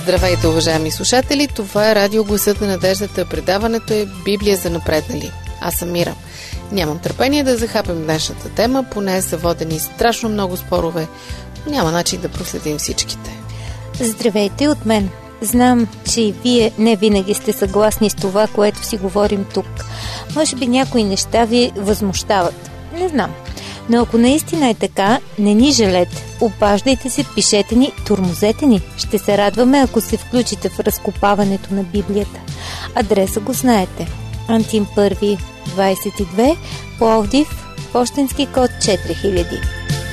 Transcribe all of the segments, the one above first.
Здравейте, уважаеми слушатели! Това е Радио Гласът на надеждата. Предаването е Библия за напреднали. Аз съм Мира. Нямам търпение да захапем днешната тема, поне са водени страшно много спорове. Няма начин да проследим всичките. Здравейте от мен. Знам, че и вие не винаги сте съгласни с това, което си говорим тук. Може би някои неща ви възмущават. Не знам. Но ако наистина е така, не ни жалете. Обаждайте се, пишете ни, тормозете ни. Ще се радваме, ако се включите в разкопаването на Библията. Адреса го знаете. Антим 1, 22, Пловдив, пощенски код 4000.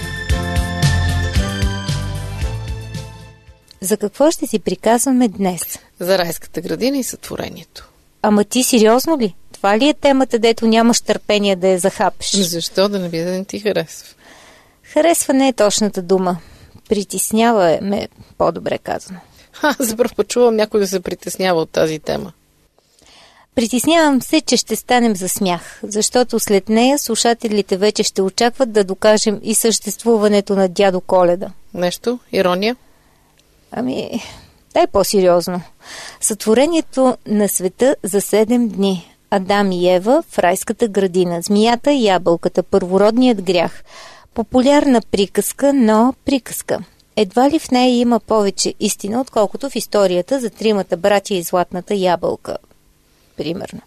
За какво ще си приказваме днес? За райската градина и сътворението. Ама ти сериозно ли? Това ли е темата, дето нямаш търпение да я захапеш? Защо да не ти харесва? Харесва не е точната дума. Притеснява ме, по-добре казано. За първ път чувам някой да се притеснява от тази тема. Притеснявам се, че ще станем за смях, защото след нея слушателите вече ще очакват да докажем и съществуването на дядо Коледа. Нещо? Ирония? Ами, дай по-сериозно. Сътворението на света за 7 дни. Адам и Ева в райската градина. Змията и ябълката. Първородният грях. Популярна приказка, но приказка. Едва ли в нея има повече истина, отколкото в историята за тримата братя и златната ябълка. Примерно.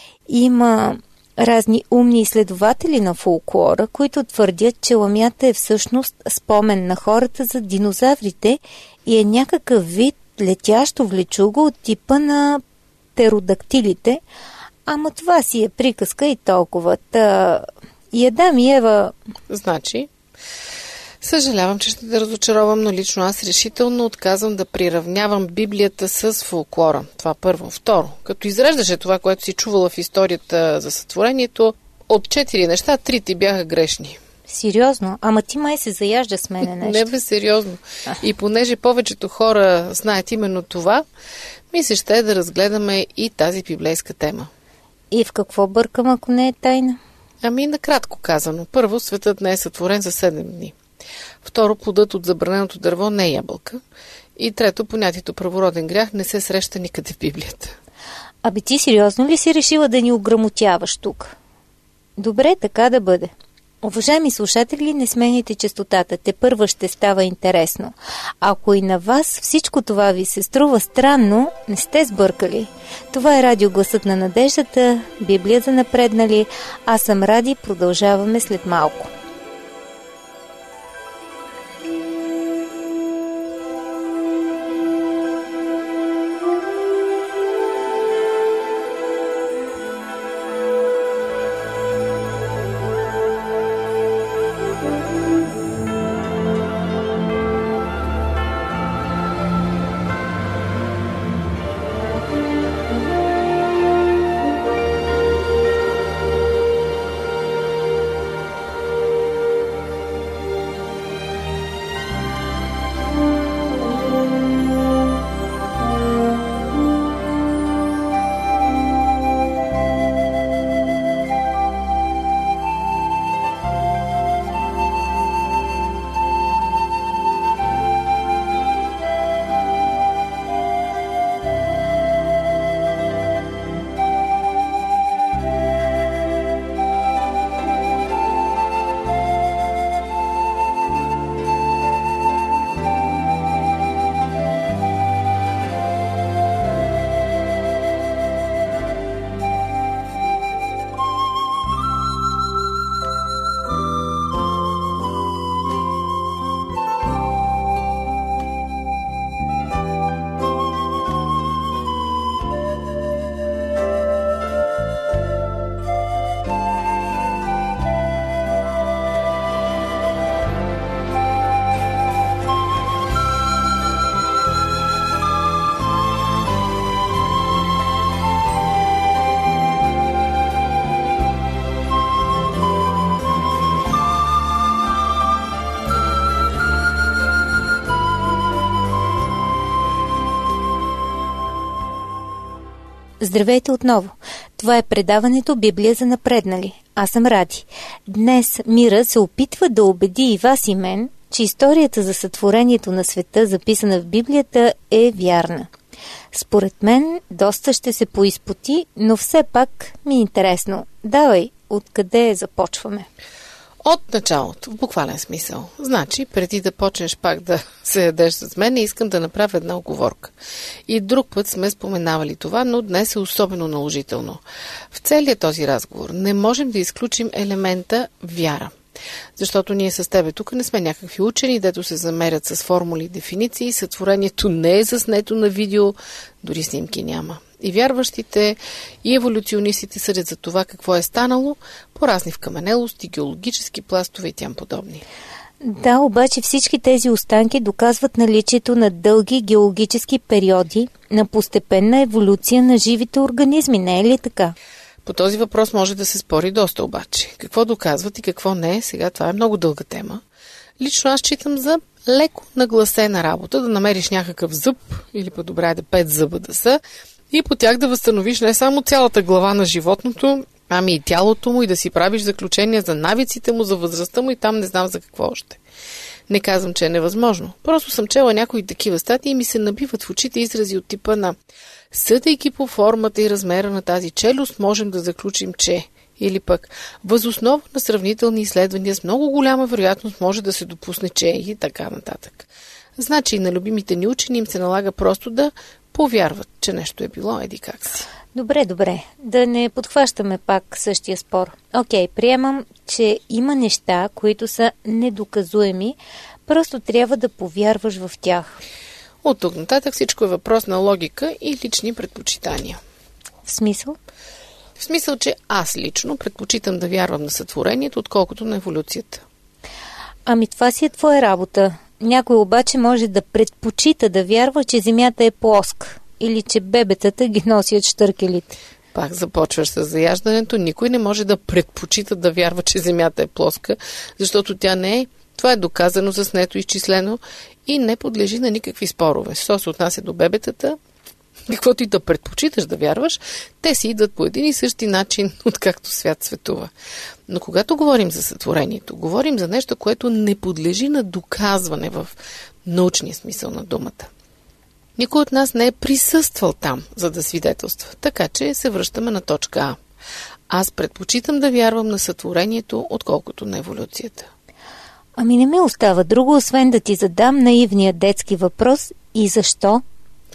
Има разни умни изследователи на фолклора, които твърдят, че ламята е всъщност спомен на хората за динозаврите и е някакъв вид летящо влечуго от типа на птеродактилите, ама това си е приказка и толкова. И Адам и Ева... Значи, съжалявам, че ще те разочаровам, но лично аз решително отказвам да приравнявам Библията с фолклора. Това първо. Второ, като изреждаше това, което си чувала в историята за сътворението, от 4 неща, 3 ти бяха грешни. Сериозно? Ама ти май се заяжда с мене нещо. Не бе, сериозно. И понеже повечето хора знаят именно това, ми се ще е да разгледаме и тази библейска тема. И в какво бъркам, ако не е тайна? Ами, накратко казано. Първо, светът не е сътворен за 7 дни. Второ, плодът от забраненото дърво не е ябълка. И трето, понятието първороден грях не се среща никъде в Библията. Аби ти сериозно ли си решила да ни ограмотяваш тук? Добре, така да бъде. Уважаеми слушатели, не сменяйте честотата, тепърва ще става интересно. Ако и на вас всичко това ви се струва странно, не сте сбъркали. Това е Радио Гласът на надеждата, Библия за напреднали. Аз съм Ради, продължаваме след малко. Здравейте отново! Това е предаването Библия за напреднали. Аз съм Ради. Днес Мира се опитва да убеди и вас и мен, че историята за сътворението на света, записана в Библията, е вярна. Според мен, доста ще се поизпоти, но все пак ми е интересно. Давай, откъде започваме? От началото, в буквален смисъл. Значи, преди да почнеш пак да се ядеш с мен, искам да направя една оговорка. И друг път сме споменавали това, но днес е особено наложително. В целия този разговор не можем да изключим елемента вяра. Защото ние с тебе тук не сме някакви учени, дето се замерят с формули и дефиниции, сътворението не е заснето на видео, дори снимки няма. И вярващите, и еволюционистите съдят за това какво е станало по разни вкаменелости, геологически пластове и тям подобни. Да, обаче всички тези останки доказват наличието на дълги геологически периоди на постепенна еволюция на живите организми, не е ли така? По този въпрос може да се спори доста обаче. Какво доказват и какво не, сега това е много дълга тема. Лично аз считам за леко нагласена работа да намериш някакъв зъб, или по-добре да 5 зъба да са, и по тях да възстановиш не само цялата глава на животното, ами и тялото му, и да си правиш заключения за навиците му, за възрастта му и там не знам за какво още. Не казвам, че е невъзможно. Просто съм чела някои такива статии и ми се набиват в очите изрази от типа на съдейки по формата и размера на тази челюст, можем да заключим, че... Или пък, въз основа на сравнителни изследвания с много голяма вероятност може да се допусне, че и така нататък. Значи и на любимите ни учени им се налага просто да повярват, че нещо е било еди как си. Добре. Да не подхващаме пак същия спор. Окей, приемам, че има неща, които са недоказуеми, просто трябва да повярваш в тях. От тук нататък всичко е въпрос на логика и лични предпочитания. В смисъл? В смисъл, че аз лично предпочитам да вярвам на сътворението, отколкото на еволюцията. Ами това си е твоя работа. Някой обаче може да предпочита да вярва, че Земята е плоска или че бебетата ги носят щъркелите. Пак започваш с заяждането. Никой не може да предпочита да вярва, че Земята е плоска, защото тя не е. Това е доказано, заснето, изчислено и не подлежи на никакви спорове. Що се отнася до бебетата, каквото и да предпочиташ да вярваш, те си идват по един и същи начин, откакто свят светува. Но когато говорим за сътворението, говорим за нещо, което не подлежи на доказване в научния смисъл на думата. Никой от нас не е присъствал там, за да свидетелства. Така че се връщаме на точка А. Аз предпочитам да вярвам на сътворението, отколкото на еволюцията. Ами не ми остава друго, освен да ти задам наивния детски въпрос и защо?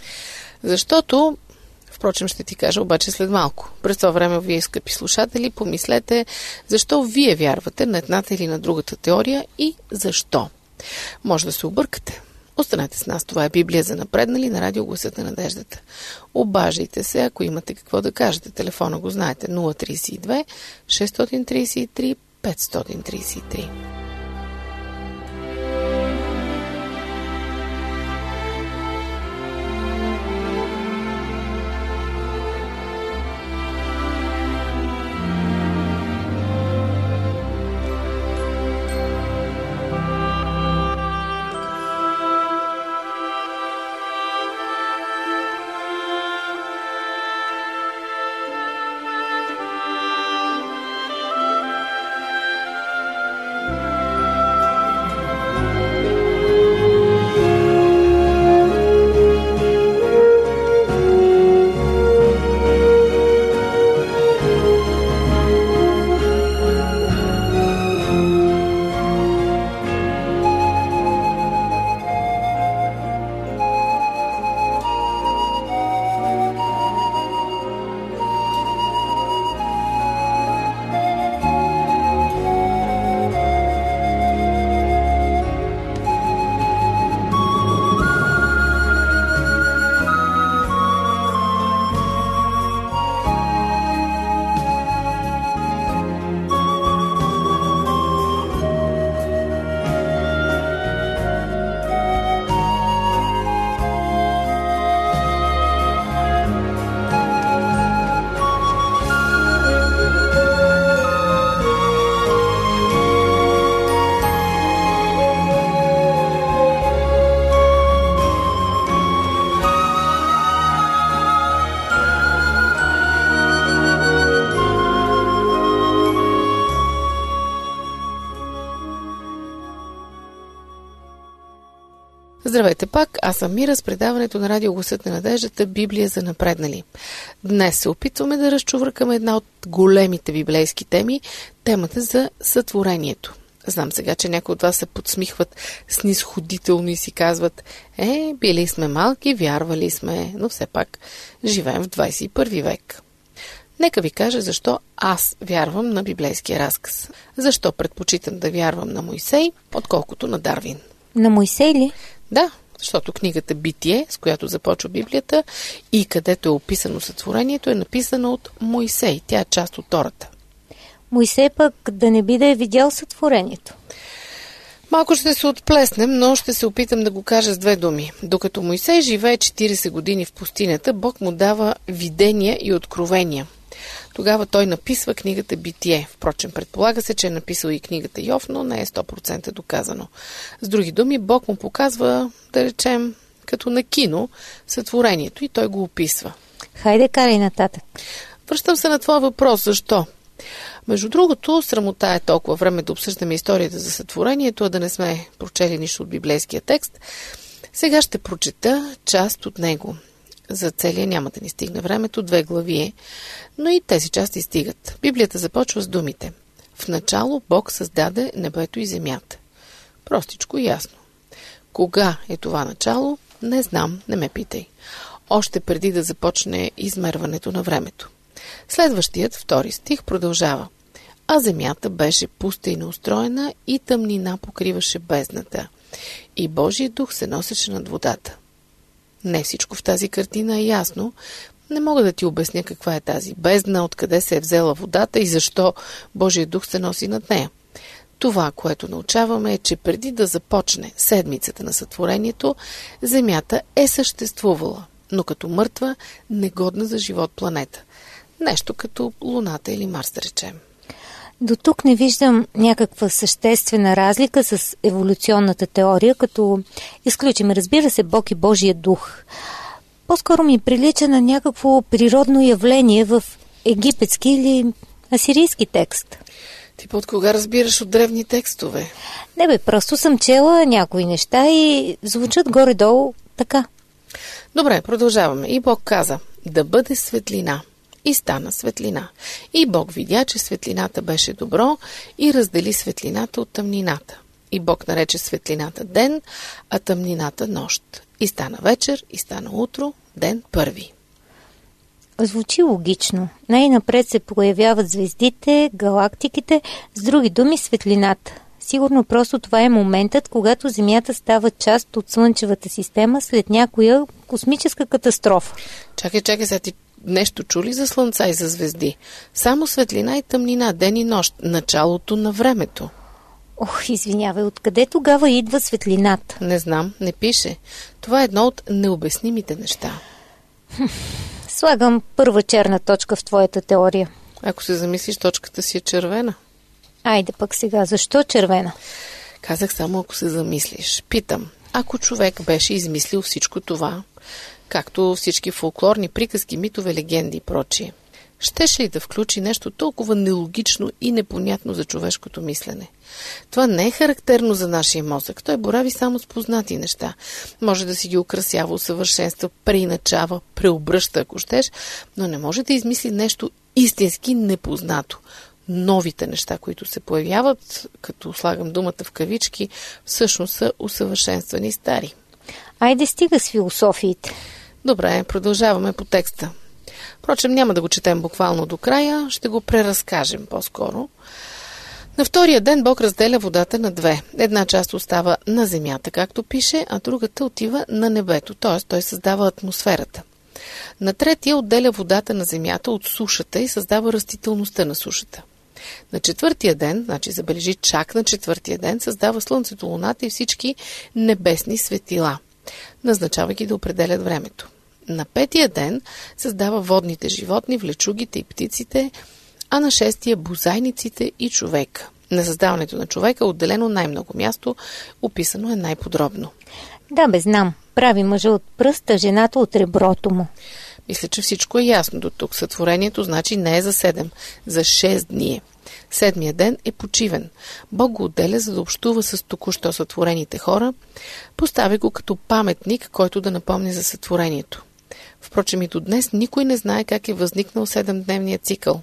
Защото, впрочем ще ти кажа обаче след малко. През това време вие, скъпи слушатели, помислете защо вие вярвате на едната или на другата теория и защо. Може да се объркате. Останете с нас. Това е Библия за напреднали на радио Гласът на надеждата. Обаждайте се, ако имате какво да кажете. Телефона го знаете 032 633 533. Здравейте пак, аз съм Мира с предаването на Радио Гласът на надеждата Библия за напреднали. Днес се опитваме да разчувркаме една от големите библейски теми, темата за сътворението. Знам сега, че някои от вас се подсмихват снизходително и си казват: били сме малки, вярвали сме, но все пак живеем в 21 век. Нека ви кажа защо аз вярвам на библейския разказ. Защо предпочитам да вярвам на Мойсей, отколкото на Дарвин. На Мойсей ли? Да, защото книгата Битие, с която започва Библията и където е описано сътворението, е написана от Мойсей. Тя е част от Тората. Мойсей пък да не би да е видял сътворението. Малко ще се отплеснем, но ще се опитам да го кажа с две думи. Докато Мойсей живее 40 години в пустинята, Бог му дава видения и откровения. Тогава той написва книгата Битие. Впрочем, предполага се, че е написал и книгата Йов, но не е 100% доказано. С други думи, Бог му показва, да речем, като на кино, сътворението и той го описва. Хайде, карай нататък. Връщам се на твоя въпрос. Защо? Между другото, срамота е толкова време да обсъждаме историята за сътворението, а да не сме прочели нищо от библейския текст. Сега ще прочета част от него. За целия няма да ни стигне времето, 2 глави е, но и тези части стигат. Библията започва с думите: в начало Бог създаде небето и земята. Простичко и ясно. Кога е това начало? Не знам, не ме питай. Още преди да започне измерването на времето. Следващият, 2 стих, продължава: а земята беше пуста и неустроена и тъмнина покриваше бездната. И Божият дух се носеше над водата. Не всичко в тази картина е ясно. Не мога да ти обясня каква е тази бездна, откъде се е взела водата и защо Божият дух се носи над нея. Това, което научаваме, е, че преди да започне седмицата на сътворението, земята е съществувала, но като мъртва, негодна за живот планета. Нещо като Луната или Марс, да речем. До тук не виждам някаква съществена разлика с еволюционната теория, като изключим, разбира се, Бог и Божия дух. По-скоро ми прилича на някакво природно явление в египетски или асирийски текст. Ти от кога разбираш от древни текстове? Не бе, просто съм чела някои неща и звучат горе-долу така. Добре, продължаваме. И Бог каза: да бъде светлина. И стана светлина. И Бог видя, че светлината беше добро и раздели светлината от тъмнината. И Бог нарече светлината ден, а тъмнината нощ. И стана вечер, и стана утро, ден първи. Звучи логично. Най-напред се появяват звездите, галактиките, с други думи светлината. Сигурно просто това е моментът, когато Земята става част от Слънчевата система след някоя космическа катастрофа. Чакай, сега ти нещо чули за слънца и за звезди? Само светлина и тъмнина, ден и нощ, началото на времето. Ох, извинявай, откъде тогава идва светлината? Не знам, не пише. Това е едно от необяснимите неща. Слагам първа черна точка в твоята теория. Ако се замислиш, точката си е червена. Айде пък сега, защо червена? Казах само ако се замислиш. Питам, ако човек беше измислил всичко това, както всички фолклорни приказки, митове, легенди и прочие, щеше ли да включи нещо толкова нелогично и непонятно за човешкото мислене? Това не е характерно за нашия мозък. Той борави само с познати неща. Може да си ги украсява, усъвършенства, преиначава, преобръща, ако щеш, но не може да измисли нещо истински непознато. Новите неща, които се появяват, като слагам думата в кавички, всъщност са усъвършенствани стари. Айде стига с философиите. Добре, продължаваме по текста. Впрочем, няма да го четем буквално до края, ще го преразкажем по-скоро. На втория ден Бог разделя водата на 2. Една част остава на земята, както пише, а другата отива на небето, т.е. той създава атмосферата. На третия отделя водата на земята от сушата и създава растителността на сушата. На 4-тия ден, значи забележи, чак на 4-тия ден, създава слънцето, луната и всички небесни светила, назначавайки да определят времето. На 5-тия ден създава водните животни, влечугите и птиците, а на 6-тия бозайниците и човека. На създаването на човека е отделено най-много място, описано е най-подробно. Да, бе, знам. Прави мъжа от пръста, жената от реброто му. Мисля, че всичко е ясно до тук. Сътворението значи не е за 7, за 6 дни. Седмия ден е почивен. Бог го отделя, за да общува с току-що сътворените хора. Поставя го като паметник, който да напомни за сътворението. Впрочем, и до днес никой не знае как е възникнал 7-дневният цикъл.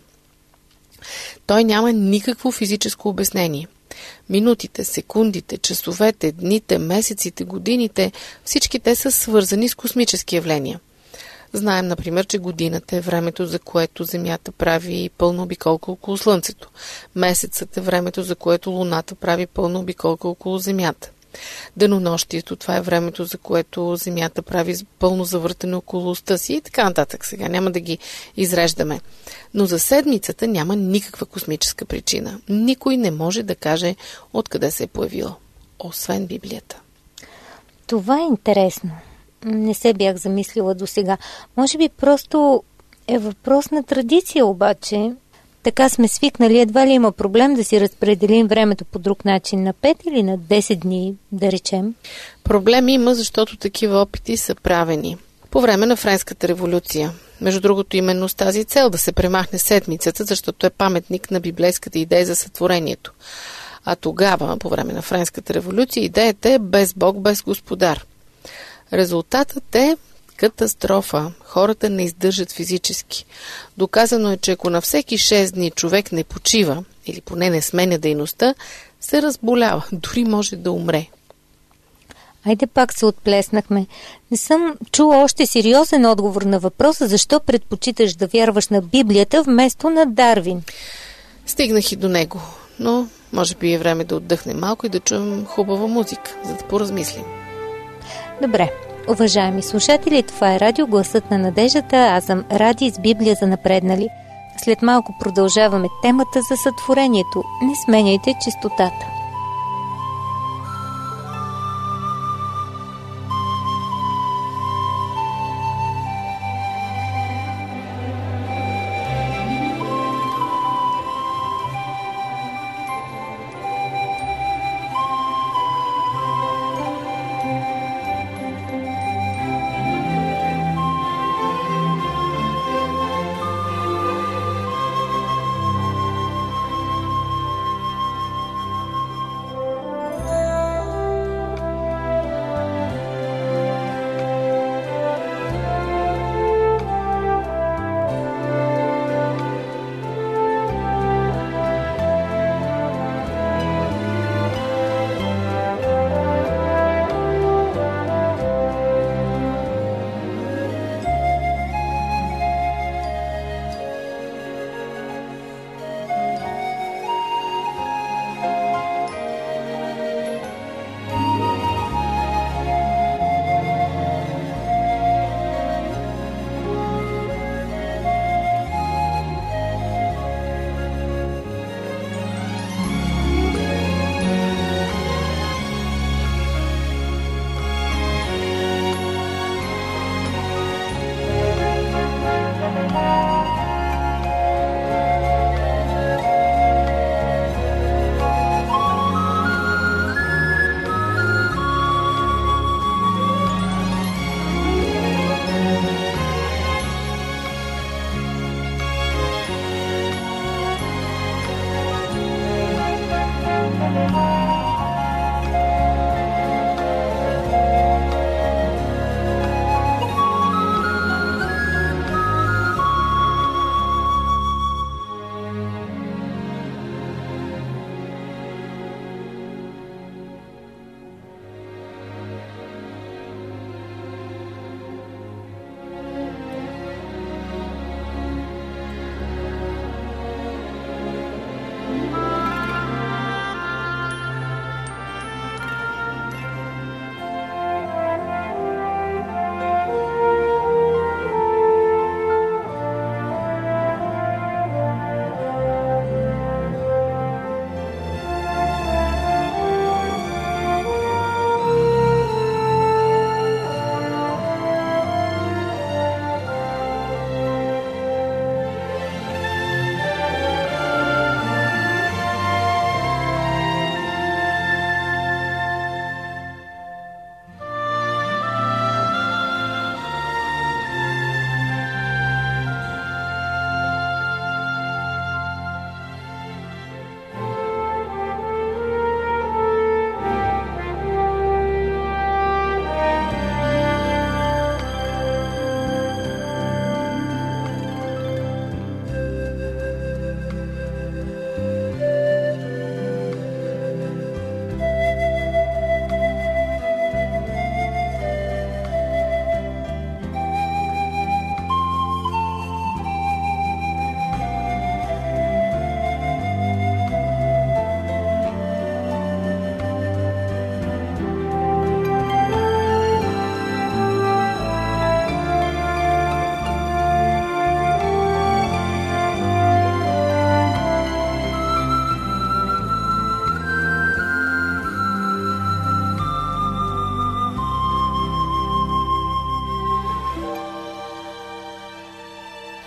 Той няма никакво физическо обяснение. Минутите, секундите, часовете, дните, месеците, годините, всички те са свързани с космически явления. Знаем, например, че годината е времето, за което Земята прави пълна обиколка около Слънцето. Месецът е времето, за което Луната прави пълна обиколка около Земята. Денонощието, това е времето, за което Земята прави пълно завъртане около оста си и така нататък. Сега няма да ги изреждаме. Но за седмицата няма никаква космическа причина. Никой не може да каже откъде се е появила, освен Библията. Това е интересно. Не се бях замислила досега. Може би просто е въпрос на традиция, обаче. Така сме свикнали, едва ли има проблем да си разпределим времето по друг начин, на 5 или на 10 дни, да речем? Проблем има, защото такива опити са правени по време на Френската революция. Между другото, именно с тази цел да се премахне седмицата, защото е паметник на библейската идея за сътворението. А тогава, по време на Френската революция, идеята е без Бог, без Господар. Резултатът е катастрофа. Хората не издържат физически. Доказано е, че ако на всеки 6 дни човек не почива, или поне не сменя дейността, се разболява. Дори може да умре. Айде пак се отплеснахме. Не съм чула още сериозен отговор на въпроса, защо предпочиташ да вярваш на Библията вместо на Дарвин. Стигнах и до него, но може би е време да отдъхнем малко и да чуем хубава музика, за да поразмислим. Добре. Уважаеми слушатели, това е радио Гласът на надеждата. Аз съм Ради с Библия за напреднали. След малко продължаваме темата за сътворението. Не сменяйте честотата.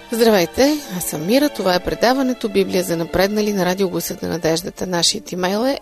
Здравейте, аз съм Мира, това е предаването Библия за напреднали на Радио Гласът на надеждата. Нашият имейл е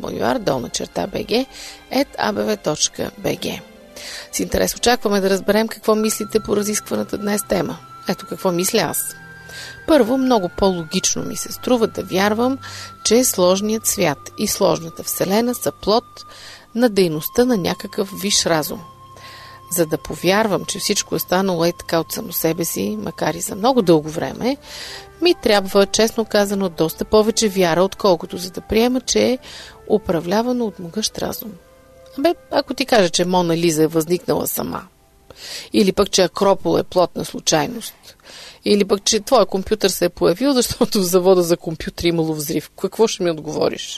awr@abv.bg. С интерес очакваме да разберем какво мислите по разискваната днес тема. Ето какво мисля аз. Първо, много по-логично ми се струва да вярвам, че сложният свят и сложната вселена са плод на дейността на някакъв висш разум. За да повярвам, че всичко е станало така от само себе си, макар и за много дълго време, ми трябва, честно казано, доста повече вяра, отколкото за да приема, че е управлявано от могъщ разум. Ако ти кажа, че Мона Лиза е възникнала сама, или пък, че Акропол е плод на случайност, или пък, че твой компютър се е появил, защото в завода за компютри имало взрив, какво ще ми отговориш?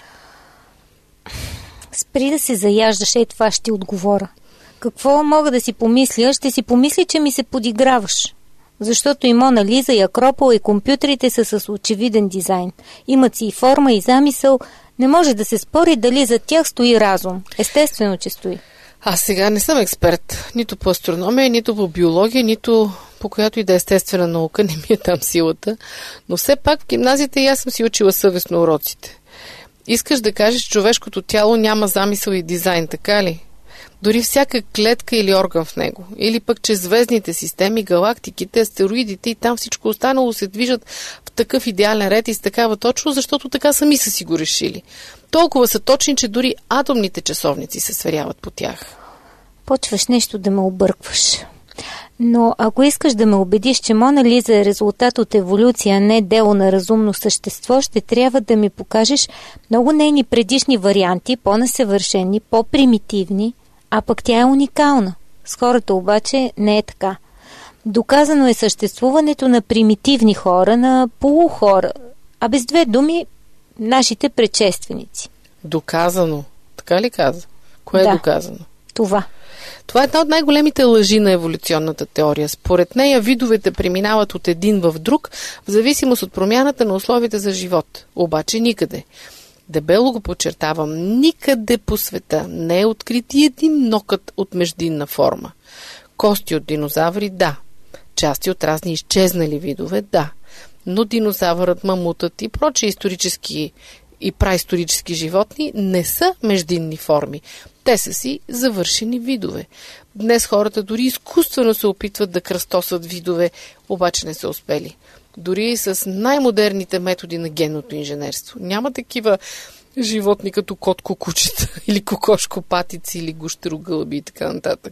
Спри да се заяждаш, това ще отговоря. Какво мога да си помисля? Ще си помисли, че ми се подиграваш. Защото и Мона Лиза, и Акропол, и компютрите са с очевиден дизайн. Имат си и форма, и замисъл. Не може да се спори дали за тях стои разум. Естествено, че стои. Аз сега не съм експерт. Нито по астрономия, нито по биология, нито по която и да е естествена наука. Не ми е там силата. Но все пак в гимназията и аз съм си учила съвестно уроците. Искаш да кажеш, че човешкото тяло няма замисъл и дизайн, така ли? Дори всяка клетка или орган в него. Или пък, че звездните системи, галактиките, астероидите и там всичко останало се движат в такъв идеален ред и с такава точно, защото така сами са си го решили. Толкова са точни, че дори атомните часовници се сверяват по тях. Почваш нещо да ме объркваш. Но ако искаш да ме убедиш, че Мона Лиза е резултат от еволюция, а не дело на разумно същество, ще трябва да ми покажеш много нейни предишни варианти, по-несъвършени, по-примитивни, а пък тя е уникална. С хората обаче не е така. Доказано е съществуването на примитивни хора, на полухора, а без две думи нашите предшественици. Доказано? Така ли каза? Кое е доказано? Това. Това е една от най-големите лъжи на еволюционната теория. Според нея видовете преминават от един в друг, в зависимост от промяната на условията за живот. Обаче никъде. Дебело го подчертавам, никъде по света не е открит и един нокът от междинна форма. Кости от динозаври – да. Части от разни изчезнали видове – да. Но динозавърът, мамутът и прочие исторически и праисторически животни не са междинни форми. Те са си завършени видове. Днес хората дори изкуствено се опитват да кръстосат видове, обаче не са успели. Дори и с най-модерните методи на генното инженерство. Няма такива животни като кот-кукучета или кокошко-патици или гущерогълъби и така нататък.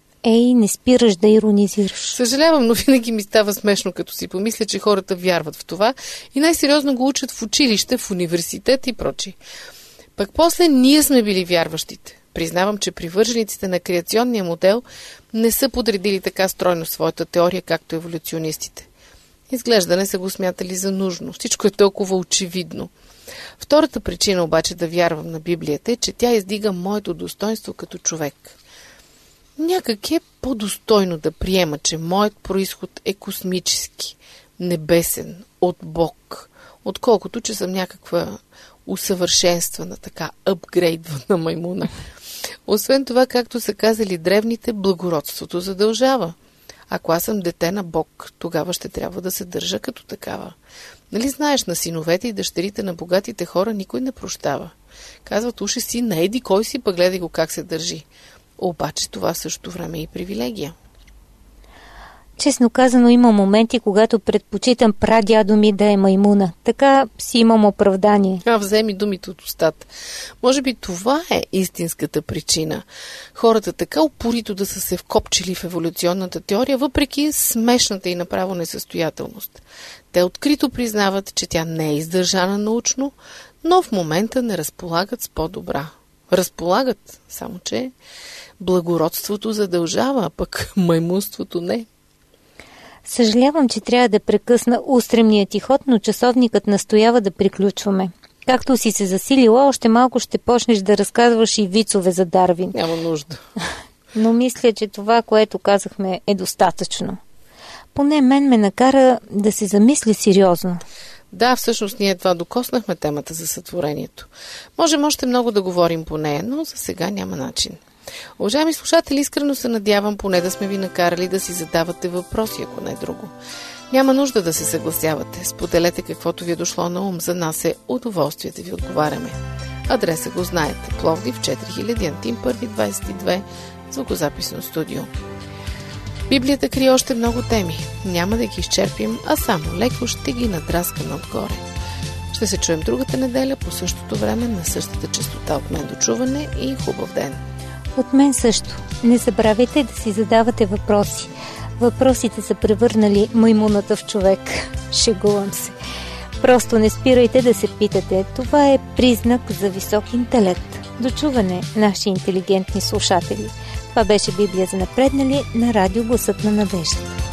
Не спираш да иронизираш. Съжалявам, но винаги ми става смешно, като си помисля, че хората вярват в това и най-сериозно го учат в училище, в университет и прочие. Пък после ние сме били вярващите. Признавам, че привържениците на креационния модел не са подредили така стройно своята теория, както еволюционистите. Изглежда не са го смятали за нужно. Всичко е толкова очевидно. Втората причина обаче да вярвам на Библията е, че тя издига моето достоинство като човек. Някак е по-достойно да приема, че моят произход е космически, небесен, от Бог, отколкото, че съм някаква усъвършенствана, така апгрейдвана маймуна. Освен това, както са казали древните, благородството задължава. Ако аз съм дете на Бог, тогава ще трябва да се държа като такава. Нали знаеш, на синовете и дъщерите на богатите хора никой не прощава. Казват, уши си, не еди кой си, пък гледай го как се държи. Обаче това в същото време е и привилегия. Честно казано, има моменти, когато предпочитам прадядо ми да е маймуна. Така си имам оправдание. Вземи думите от устата. Може би това е истинската причина. Хората така упорито да са се вкопчили в еволюционната теория, въпреки смешната и направо несъстоятелност. Те открито признават, че тя не е издържана научно, но в момента не разполагат с по-добра. Разполагат, само че благородството задължава, а пък маймунството не. Съжалявам, че трябва да прекъсна устремния ти ход, но часовникът настоява да приключваме. Както си се засилила, още малко ще почнеш да разказваш и вицове за Дарвин. Няма нужда. Но мисля, че това, което казахме, е достатъчно. Поне мен ме накара да се замисля сериозно. Да, всъщност ние това докоснахме темата за сътворението. Можем още много да говорим по нея, но за сега няма начин. Уважаеми слушатели, искрено се надявам поне да сме ви накарали да си задавате въпроси, ако не друго. Няма нужда да се съгласявате. Споделете каквото ви е дошло на ум. За нас е удоволствие да ви отговаряме. Адреса го знаете. Пловдив 4000, Антим 1, 22, звукозаписно студио. Библията крие още много теми. Няма да ги изчерпим, а само леко ще ги надраскаме отгоре. Ще се чуем другата неделя по същото време на същата честота. От мен до чуване и хубав ден. От мен също. Не забравяйте да си задавате въпроси. Въпросите са превърнали маймуната в човек. Шегувам се. Просто не спирайте да се питате. Това е признак за висок интелект. До чуване, наши интелигентни слушатели. Това беше Библия за напреднали на радио Гласът на надеждата.